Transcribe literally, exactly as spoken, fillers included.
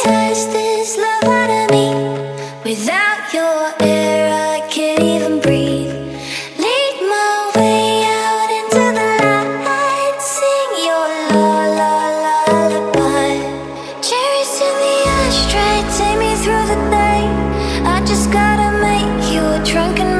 hypnotize this love out of me. Without your air, I can't even breathe. Lead my way out into the light. Sing your la la lullaby. Cherries in the ashtray, take me through the day. I just gotta make you a drunken